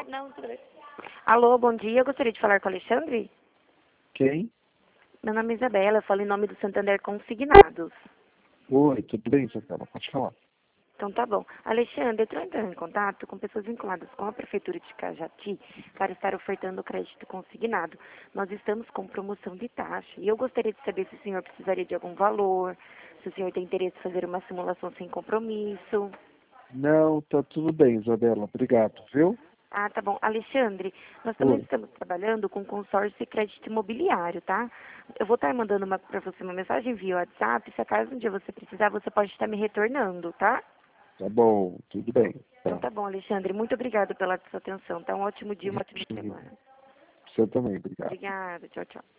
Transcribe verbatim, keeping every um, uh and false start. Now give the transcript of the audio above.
Não, tudo bem. Alô, bom dia. Eu gostaria de falar com o Alexandre. Quem? Meu nome é Isabela. Eu falo em nome do Santander Consignados. Oi, tudo bem, Isabela? Pode falar. Então tá bom. Alexandre, eu estou entrando em contato com pessoas vinculadas com a Prefeitura de Cajati para estar ofertando crédito consignado. Nós estamos com promoção de taxa e eu gostaria de saber se o senhor precisaria de algum valor, se o senhor tem interesse em fazer uma simulação sem compromisso. Não, tá tudo bem, Isabela. Obrigado, viu? Ah, tá bom. Alexandre, nós também Oi. estamos trabalhando com consórcio de crédito imobiliário, tá? Eu vou estar mandando para você uma mensagem via WhatsApp. Se acaso um dia você precisar, você pode estar me retornando, tá? Tá bom, tudo bem. Então Tá. tá bom, Alexandre. Muito obrigada pela sua atenção. Tá um ótimo dia, uma ótima semana. Você também, obrigado. Obrigada. Tchau, tchau.